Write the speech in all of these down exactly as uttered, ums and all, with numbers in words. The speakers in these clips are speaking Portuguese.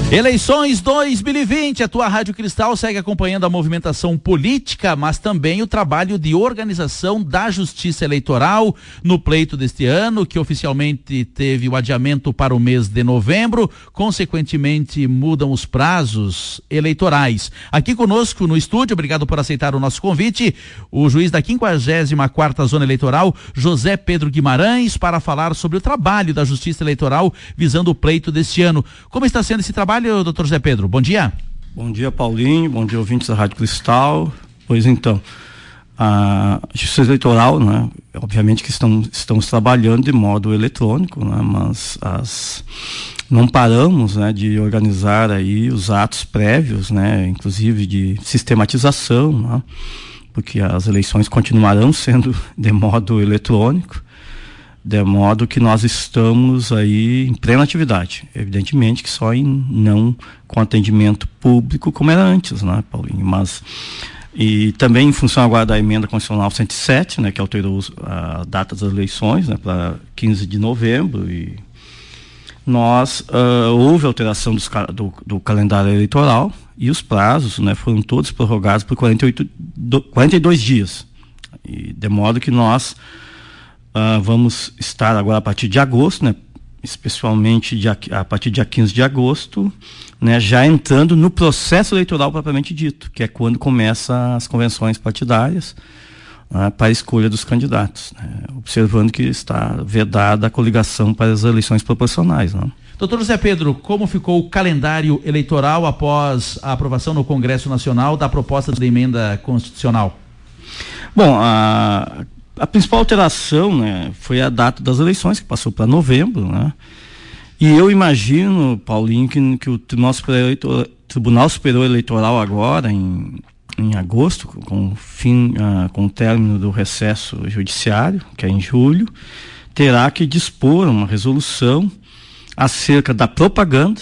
Eleições dois mil e vinte, a tua Rádio Cristal segue acompanhando a movimentação política, mas também o trabalho de organização da Justiça Eleitoral no pleito deste ano, que oficialmente teve o adiamento para o mês de novembro, consequentemente mudam os prazos eleitorais. Aqui conosco no estúdio, obrigado por aceitar o nosso convite, o juiz da quinquagésima quarta Zona Eleitoral, José Pedro Guimarães, para falar sobre o trabalho da Justiça Eleitoral visando o pleito deste ano. Como está sendo esse trabalho, doutor José Pedro? Bom dia. Bom dia, Paulinho. Bom dia, ouvintes da Rádio Cristal. Pois então, a Justiça Eleitoral, né, obviamente que estamos, estamos trabalhando de modo eletrônico, né, mas as, não paramos, né, de organizar aí os atos prévios, né, inclusive de sistematização, né, porque as eleições continuarão sendo de modo eletrônico, de modo que nós estamos aí em plena atividade. Evidentemente que só em não com atendimento público como era antes, né, Paulinho? Mas, e também em função agora da emenda constitucional cento e sete, né, que alterou a data das eleições, né, para quinze de novembro, e nós, uh, houve alteração dos, do, do calendário eleitoral e os prazos, né, foram todos prorrogados por quarenta e oito, quarenta e dois dias. E de modo que nós Uh, vamos estar agora a partir de agosto, né, especialmente dia, a partir de dia quinze de agosto, né, já entrando no processo eleitoral propriamente dito, que é quando começam as convenções partidárias uh, para a escolha dos candidatos, né, observando que está vedada a coligação para as eleições proporcionais, né. Doutor José Pedro, como ficou o calendário eleitoral após a aprovação no Congresso Nacional da proposta de emenda constitucional? Bom, a A principal alteração, né, foi a data das eleições, que passou para novembro, né? E eu imagino, Paulinho, que, que o Tribunal Superior, Eleitoral, Tribunal Superior Eleitoral agora, em, em agosto, com o fim, uh, com o término do recesso judiciário, que é em julho, terá que dispor uma resolução acerca da propaganda,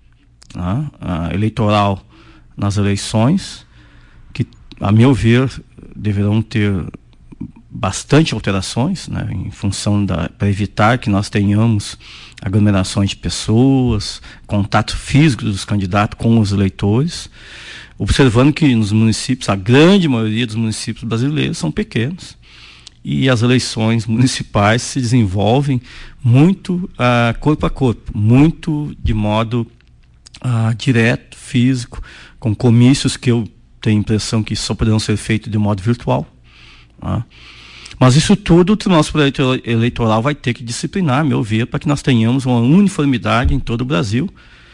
né, uh, eleitoral nas eleições, que, a meu ver, deverão ter bastante alterações, né, em função da, para evitar que nós tenhamos aglomerações de pessoas, contato físico dos candidatos com os eleitores, observando que nos municípios, a grande maioria dos municípios brasileiros são pequenos e as eleições municipais se desenvolvem muito uh, corpo a corpo, muito de modo uh, direto, físico, com comícios que eu tenho a impressão que só poderão ser feitos de modo virtual. Uh. Mas isso tudo o Tribunal Superior Eleitoral vai ter que disciplinar, a meu ver, para que nós tenhamos uma uniformidade em todo o Brasil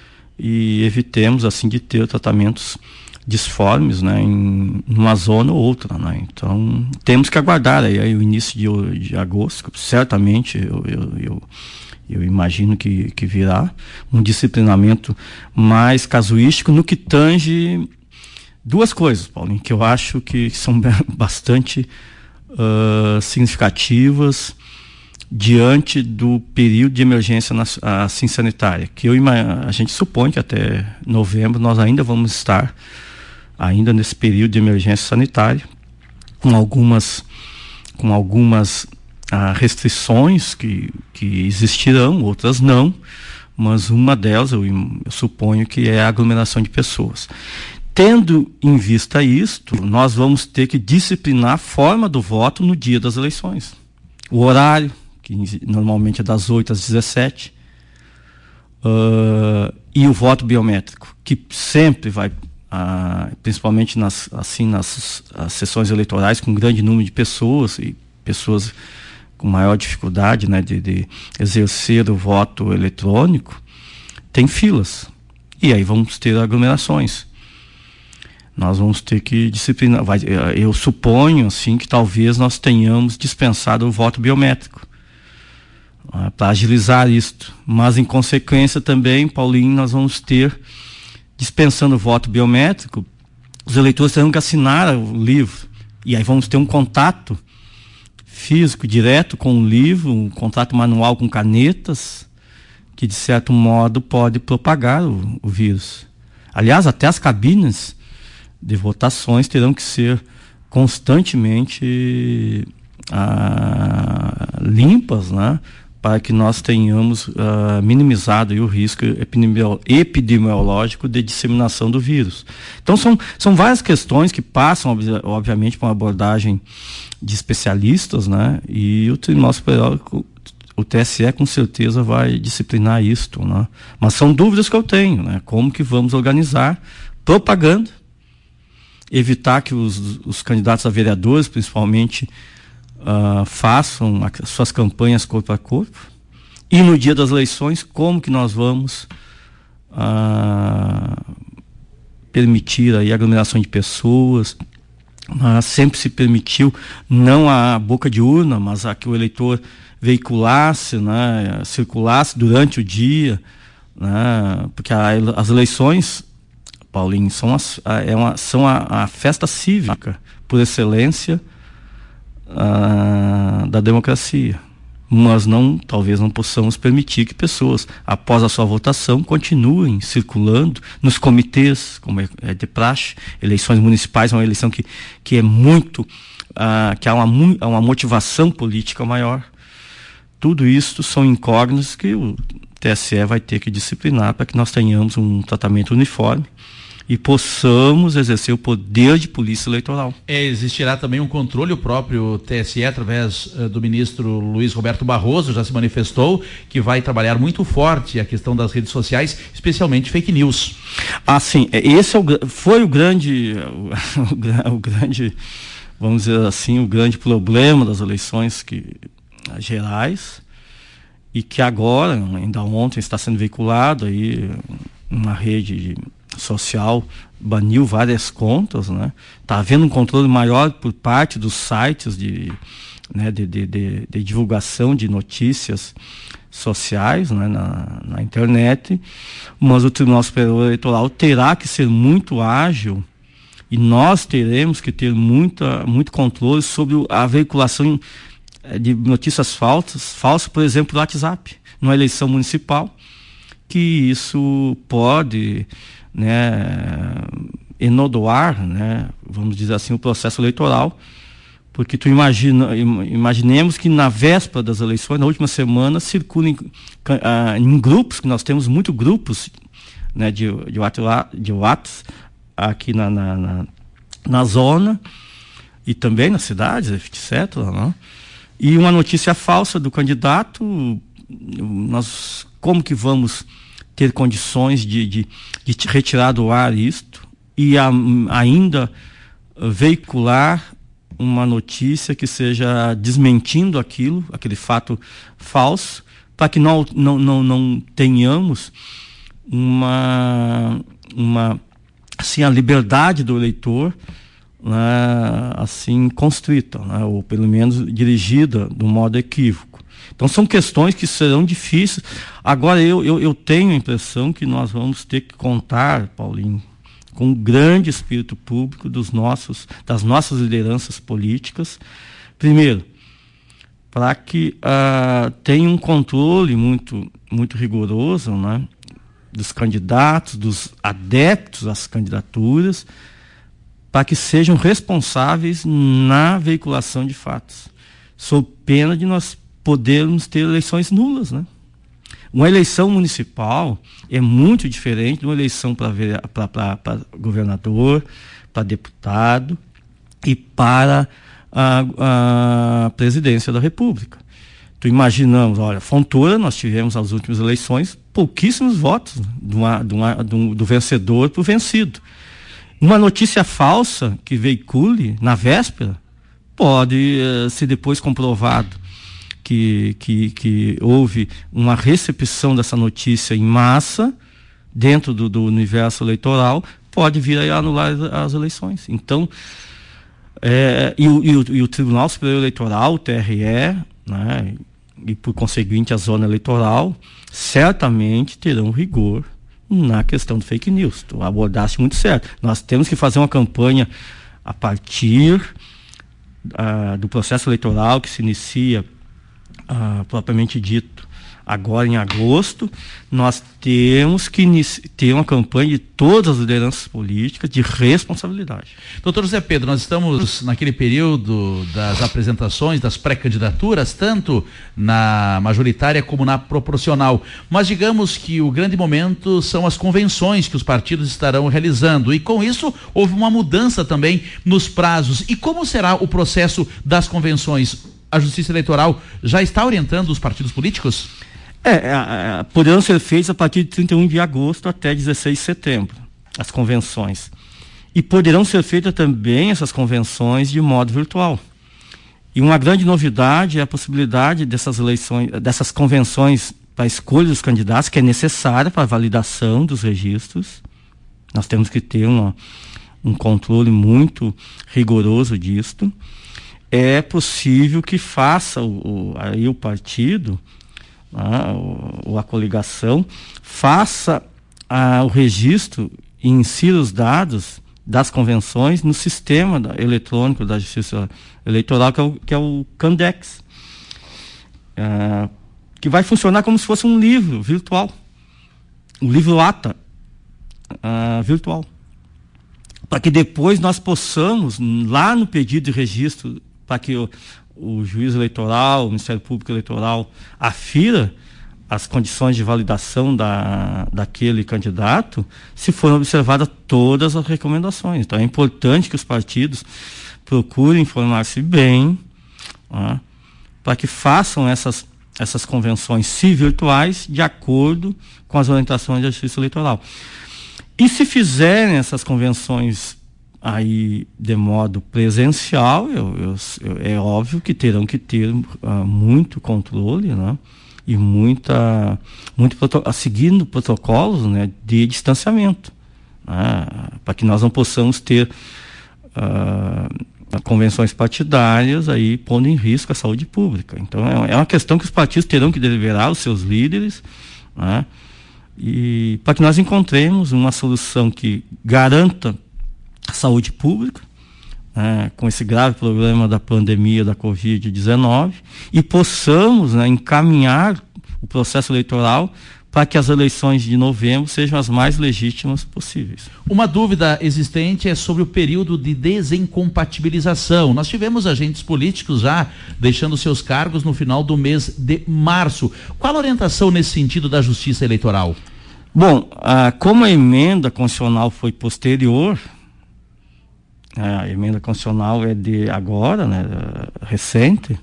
e evitemos, assim, de ter tratamentos disformes, né, em uma zona ou outra, né? Então, temos que aguardar aí, aí o início de, de agosto, certamente eu, eu, eu, eu imagino que, que virá um disciplinamento mais casuístico no que tange duas coisas, Paulinho, que eu acho que são bastante Uh, significativas diante do período de emergência na, assim sanitária, que eu, a gente supõe que até novembro nós ainda vamos estar ainda nesse período de emergência sanitária, com algumas com algumas uh, restrições que, que existirão, outras não, mas uma delas eu, eu suponho que é a aglomeração de pessoas. Tendo em vista isto, nós vamos ter que disciplinar a forma do voto no dia das eleições. O horário, que normalmente é das oito às dezessete, uh, e o voto biométrico, que sempre vai, uh, principalmente nas, assim, nas as sessões eleitorais, com um grande número de pessoas, e pessoas com maior dificuldade, né, de, de exercer o voto eletrônico, tem filas. E aí vamos ter aglomerações. Nós vamos ter que disciplinar. Vai, eu suponho, assim, que talvez nós tenhamos dispensado o voto biométrico uh, para agilizar isto. Mas, em consequência, também, Paulinho, nós vamos ter, dispensando o voto biométrico, os eleitores terão que assinar o livro. E aí vamos ter um contato físico direto com o livro, um contato manual com canetas, que, de certo modo, pode propagar o, o vírus. Aliás, até as cabines de votações terão que ser constantemente ah, limpas, né, para que nós tenhamos uh, minimizado aí o risco epidemiológico de disseminação do vírus. Então são, são várias questões que passam, obviamente, por uma abordagem de especialistas, né? E o Tribunal Superior, o T S E com certeza vai disciplinar isto, né? Mas são dúvidas que eu tenho, né? Como que vamos organizar propaganda, evitar que os, os candidatos a vereadores, principalmente, Uh, façam as suas campanhas corpo a corpo, e no dia das eleições como que nós vamos uh, permitir aí a aglomeração de pessoas. Uh, sempre se permitiu não a boca de urna, mas a que o eleitor veiculasse, né, circulasse durante o dia, né, porque a, as eleições, Paulinho, são, as, a, é uma, são a, a festa cívica por excelência Uh, da democracia, mas não, talvez não possamos permitir que pessoas, após a sua votação, continuem circulando nos comitês, como é, é de praxe. Eleições municipais é uma eleição que, que é muito, uh, que há uma, uma motivação política maior. Tudo isso são incógnitas que o T S E vai ter que disciplinar para que nós tenhamos um tratamento uniforme e possamos exercer o poder de polícia eleitoral. É, existirá também um controle, o próprio T S E, através uh, do ministro Luiz Roberto Barroso, já se manifestou que vai trabalhar muito forte a questão das redes sociais, especialmente fake news. Ah, sim, esse é o, foi o grande, o, o, o grande, vamos dizer assim, o grande problema das eleições que, gerais, e que agora, ainda ontem, está sendo veiculado aí uma rede de social, baniu várias contas, né? Está havendo um controle maior por parte dos sites de, né, de, de, de, de divulgação de notícias sociais, né, na, na internet, mas o Tribunal Superior Eleitoral terá que ser muito ágil e nós teremos que ter muita, muito controle sobre a veiculação de notícias falsas, falsas, por exemplo, do WhatsApp, numa eleição municipal, que isso pode, né, enodoar, né, vamos dizer assim, o processo eleitoral, porque tu imagina, imaginemos que na véspera das eleições, na última semana, circulem uh, em grupos, que nós temos muitos grupos, né, de, de, WhatsApp, de WhatsApp aqui na, na, na, na zona e também nas cidades, etcétera, né? E uma notícia falsa do candidato, nós como que vamos ter condições de, de, de retirar do ar isto e a, ainda veicular uma notícia que seja desmentindo aquilo, aquele fato falso, para que não, não, não, não tenhamos uma, uma assim, a liberdade do eleitor, né, assim, constrita, né, ou pelo menos dirigida de um modo equívoco. Então são questões que serão difíceis. Agora eu, eu, eu tenho a impressão que nós vamos ter que contar, Paulinho, com um grande espírito público dos nossos, das nossas lideranças políticas. Primeiro, para que uh, tenha um controle muito, muito rigoroso, né, dos candidatos, dos adeptos às candidaturas, para que sejam responsáveis na veiculação de fatos, sob pena de nós podermos ter eleições nulas, né? Uma eleição municipal é muito diferente de uma eleição para governador, para deputado e para a, a presidência da República. Então imaginamos, olha, Fontoura, nós tivemos nas últimas eleições pouquíssimos votos, né, de uma, de uma, do, do vencedor para o vencido. Uma notícia falsa que veicule na véspera pode uh, ser depois comprovado que, que, que houve uma recepção dessa notícia em massa dentro do, do universo eleitoral, pode vir a anular as eleições. Então, é, e, o, e, o, e o Tribunal Superior Eleitoral, o T R E, né, e por conseguinte a zona eleitoral, certamente terão rigor na questão do fake news. Tu abordaste muito certo. Nós temos que fazer uma campanha a partir uh, do processo eleitoral que se inicia, uh, propriamente dito, Agora, em agosto, nós temos que ter uma campanha de todas as lideranças políticas de responsabilidade. Doutor José Pedro, nós estamos naquele período das apresentações, das pré-candidaturas, tanto na majoritária como na proporcional. Mas digamos que o grande momento são as convenções que os partidos estarão realizando. E com isso, houve uma mudança também nos prazos. E como será o processo das convenções? A Justiça Eleitoral já está orientando os partidos políticos? É, é, é, poderão ser feitas a partir de trinta e um de agosto até dezesseis de setembro, as convenções. E poderão ser feitas também essas convenções de modo virtual. E uma grande novidade é a possibilidade dessas eleições, dessas convenções para a escolha dos candidatos, que é necessária para a validação dos registros. Nós temos que ter uma, um controle muito rigoroso disto. É possível que faça o, o, aí o partido, ah, ou a coligação, faça ah, o registro e insira os dados das convenções no sistema da, eletrônico da Justiça Eleitoral, que é o, que é o Candex, ah, que vai funcionar como se fosse um livro virtual, um livro ata ah, virtual, para que depois nós possamos, lá no pedido de registro, para que o o juiz eleitoral, o Ministério Público Eleitoral afira as condições de validação da, daquele candidato, se forem observadas todas as recomendações. Então é importante que os partidos procurem informar-se bem, ah, para que façam essas, essas convenções, se virtuais, de acordo com as orientações da Justiça Eleitoral. E se fizerem essas convenções aí de modo presencial, eu, eu, eu, é óbvio que terão que ter uh, muito controle, né? E muita, muito seguindo protocolos, né, de distanciamento, né? Para que nós não possamos ter uh, convenções partidárias aí pondo em risco a saúde pública. Então é, é uma questão que os partidos terão que deliberar, os seus líderes, né? E para que nós encontremos uma solução que garanta a saúde pública, né, com esse grave problema da pandemia da covid dezenove, e possamos, né, encaminhar o processo eleitoral para que as eleições de novembro sejam as mais legítimas possíveis. Uma dúvida existente é sobre o período de desincompatibilização. Nós tivemos agentes políticos já deixando seus cargos no final do mês de março. Qual a orientação nesse sentido da Justiça Eleitoral? Bom, ah, como a emenda constitucional foi posterior, a emenda constitucional é de agora, né, recente,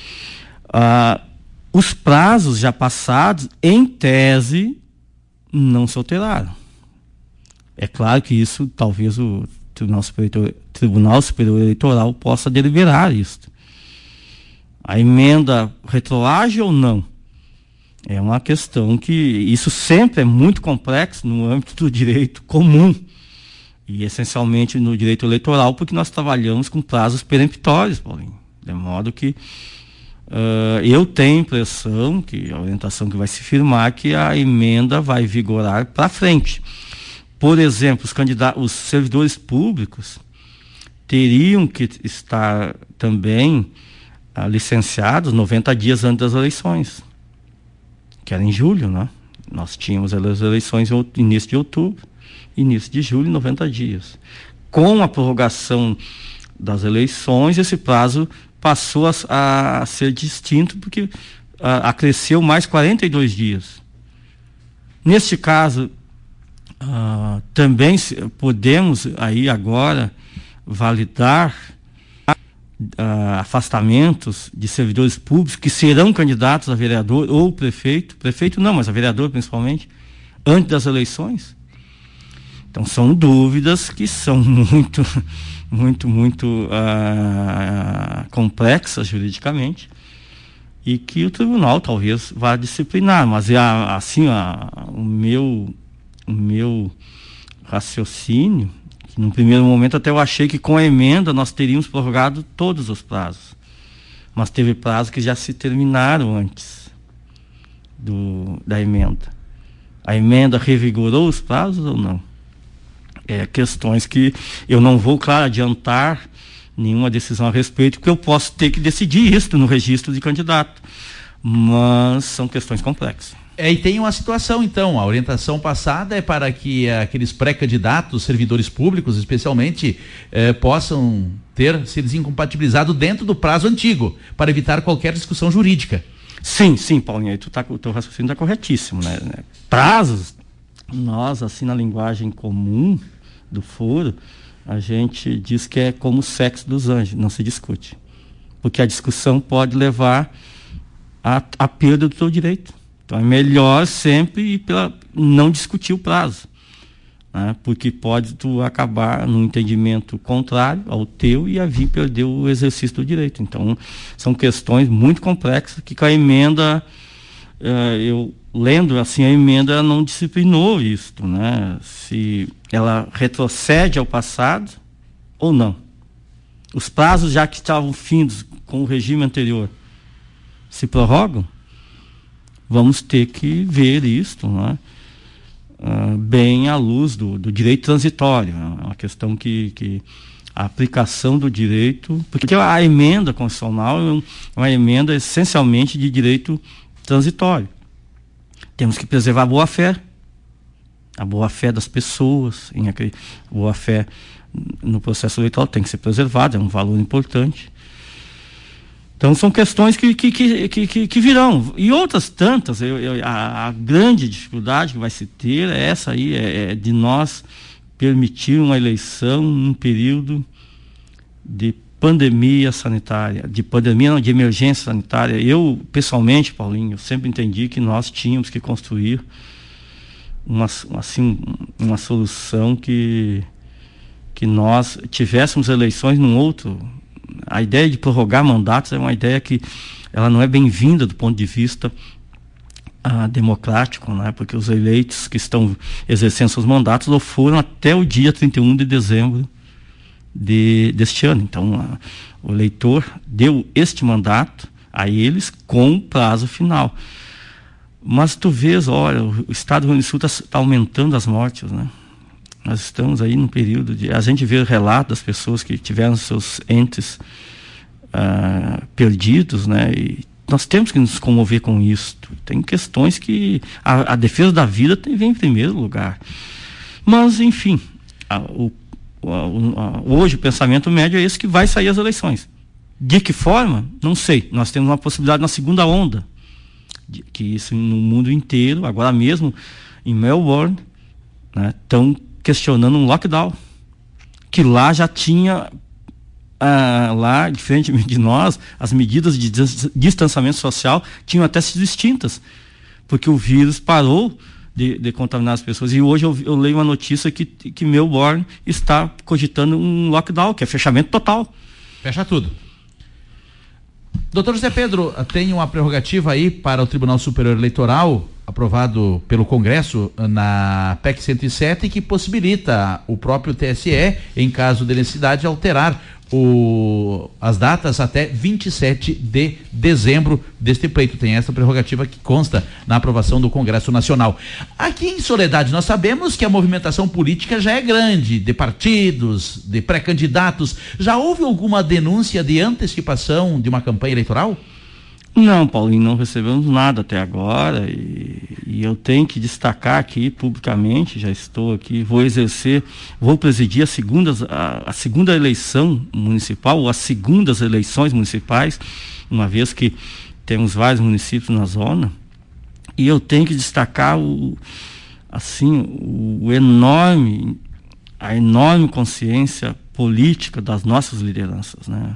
ah, os prazos já passados, em tese, não se alteraram. É claro que isso, talvez o Tribunal Superior, Tribunal Superior Eleitoral possa deliberar isso. A emenda retroage ou não? É uma questão que, isso sempre é muito complexo no âmbito do direito comum. E essencialmente no direito eleitoral, porque nós trabalhamos com prazos peremptórios, Paulinho. De modo que uh, eu tenho a impressão, que a orientação que vai se firmar, que a emenda vai vigorar para frente. Por exemplo, os candidatos, os servidores públicos teriam que estar também uh, licenciados noventa dias antes das eleições, que era em julho, né? Nós tínhamos as eleições no início de outubro. Início de julho, noventa dias. Com a prorrogação das eleições, esse prazo passou a, a ser distinto, porque a, acresceu mais quarenta e dois dias. Neste caso, a, também se, podemos aí agora validar a, afastamentos de servidores públicos que serão candidatos a vereador ou prefeito, prefeito não, mas a vereador principalmente, antes das eleições. Então são dúvidas que são muito, muito, muito uh, complexas juridicamente e que o tribunal talvez vá disciplinar, mas é assim a, o meu, o meu raciocínio, que no primeiro momento até eu achei que com a emenda nós teríamos prorrogado todos os prazos, mas teve prazos que já se terminaram antes do, da emenda. A emenda revigorou os prazos ou não? É, questões que eu não vou, claro, adiantar nenhuma decisão a respeito, porque eu posso ter que decidir isso no registro de candidato. mas são questões complexas. É, e tem uma situação, então, a orientação passada é para que aqueles pré-candidatos, servidores públicos, especialmente, eh, possam ter se desincompatibilizado dentro do prazo antigo, para evitar qualquer discussão jurídica. Sim, sim, Paulinho, tu tá, o teu raciocínio está corretíssimo, né? Prazos, nós, assim, na linguagem comum do foro, a gente diz que é como o sexo dos anjos, não se discute. Porque a discussão pode levar à, à perda do teu direito. Então é melhor sempre ir pela, não discutir o prazo, né? Porque pode tu acabar num entendimento contrário ao teu e a vir perder o exercício do direito. Então são questões muito complexas que com a emenda, uh, eu lendo assim, a emenda não disciplinou isto, né? Se ela retrocede ao passado ou não. Os prazos já que estavam findos com o regime anterior se prorrogam? Vamos ter que ver isto, né? uh, bem à luz do, do direito transitório. É uma questão que, que a aplicação do direito... Porque a emenda constitucional é uma emenda essencialmente de direito transitório. Temos que preservar a boa-fé. A boa-fé das pessoas. Em, a boa-fé no processo eleitoral tem que ser preservada, é um valor importante. Então são questões que, que, que, que, que virão. E outras tantas, eu, eu, a, a grande dificuldade que vai se ter é essa aí, é, é de nós permitir uma eleição num período de pandemia sanitária, de pandemia não, de emergência sanitária. Eu, pessoalmente, Paulinho, eu sempre entendi que nós tínhamos que construir uma, assim, uma solução que, que nós tivéssemos eleições num outro... A ideia de prorrogar mandatos é uma ideia que ela não é bem-vinda do ponto de vista ah, democrático, né? Porque os eleitos que estão exercendo seus mandatos ou foram até o dia trinta e um de dezembro de, deste ano. Então, a, o eleitor deu este mandato a eles com prazo final. Mas tu vês, olha, o Estado do Rio Grande do Sul está tá aumentando as mortes, né? Nós estamos aí num período de... A gente vê o relato das pessoas que tiveram seus entes uh, perdidos, né? E nós temos que nos comover com isso. Tem questões que... A, a defesa da vida tem, vem em primeiro lugar. Mas, enfim, a, o, a, a, hoje o pensamento médio é esse, que vai sair as eleições. De que forma? Não sei. Nós temos uma possibilidade na segunda onda, de, que isso no mundo inteiro, agora mesmo em Melbourne, né, estão questionando um lockdown, que lá já tinha, ah, lá, diferentemente de nós, as medidas de distanciamento social tinham até sido extintas, porque o vírus parou de, de contaminar as pessoas. E hoje eu, eu leio uma notícia que, que Melbourne está cogitando um lockdown, que é fechamento total. Fecha tudo. Doutor José Pedro, tem uma prerrogativa aí para o Tribunal Superior Eleitoral, aprovado pelo Congresso na P E C cento e sete, que possibilita o próprio T S E, em caso de necessidade, alterar o, as datas até vinte e sete de dezembro deste pleito. Tem essa prerrogativa que consta na aprovação do Congresso Nacional. Aqui em Soledade, nós sabemos que a movimentação política já é grande, de partidos, de pré-candidatos. Já houve alguma denúncia de antecipação de uma campanha eleitoral? Não, Paulinho, não recebemos nada até agora, e, e eu tenho que destacar aqui publicamente, já estou aqui, vou exercer, vou presidir a segunda, a, a segunda eleição municipal, ou as segundas eleições municipais, uma vez que temos vários municípios na zona, e eu tenho que destacar o, assim, o, o enorme, a enorme consciência política das nossas lideranças, né?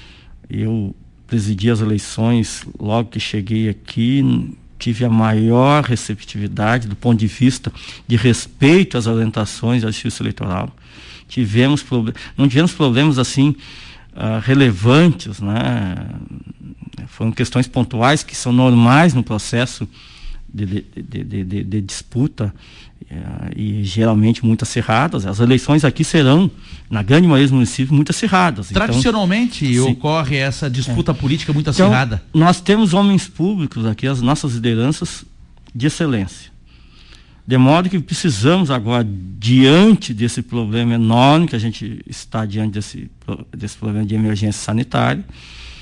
Eu presidi as eleições logo que cheguei aqui, tive a maior receptividade do ponto de vista de respeito às orientações da Justiça Eleitoral. Tivemos não tivemos problemas assim uh, relevantes, né? Foram questões pontuais que são normais no processo de, de, de, de, de, de disputa, uh, e geralmente muito acirradas. As eleições aqui serão, na grande maioria dos municípios, muito acirradas. Tradicionalmente então, ocorre essa disputa é. política muito acirrada. Então, nós temos homens públicos aqui, as nossas lideranças de excelência. De modo que precisamos agora, diante desse problema enorme que a gente está diante desse, desse problema de emergência sanitária,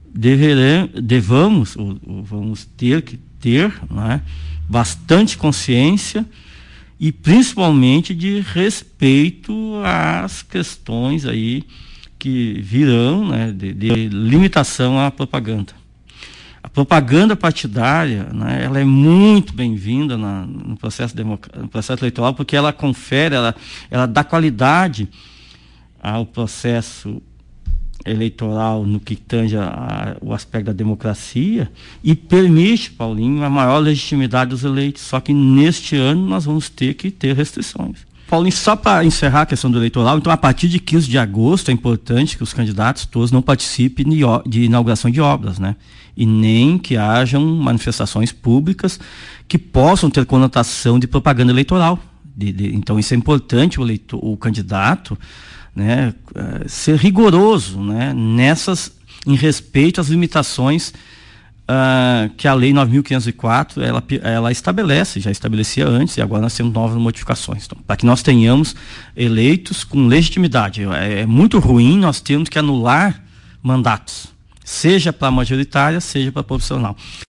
deveremos, devamos, ou, ou vamos ter que ter, né, bastante consciência e principalmente de respeito às questões aí que virão, né, de, de limitação à propaganda. A propaganda partidária, né, ela é muito bem-vinda na, no, processo no processo eleitoral, porque ela confere, ela, ela dá qualidade ao processo eleitoral no que tange a, a, o aspecto da democracia e permite, Paulinho, a maior legitimidade dos eleitos. Só que neste ano nós vamos ter que ter restrições. Paulinho, só para encerrar a questão do eleitoral, então a partir de quinze de agosto é importante que os candidatos todos não participem de, de inauguração de obras, né? E nem que hajam manifestações públicas que possam ter conotação de propaganda eleitoral. De, de, então isso é importante, o, eleitor, o candidato, né, ser rigoroso, né, nessas, em respeito às limitações uh, que a lei nove mil quinhentos e quatro ela, ela estabelece, já estabelecia antes, e agora nós temos novas modificações. Então, para que nós tenhamos eleitos com legitimidade. É, é muito ruim nós termos que anular mandatos, seja para a majoritária, seja para a proporcional.